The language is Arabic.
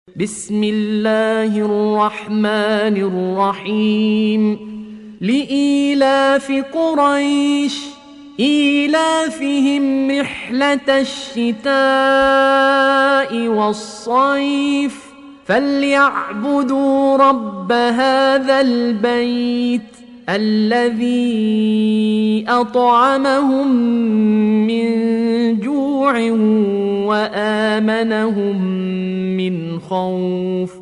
بسم الله الرحمن الرحيم لإيلاف قريش إيلافهم رحلة الشتاء والصيف فليعبدوا رب هذا البيت الذي أطعمهم من جوع وآمنهم من خوف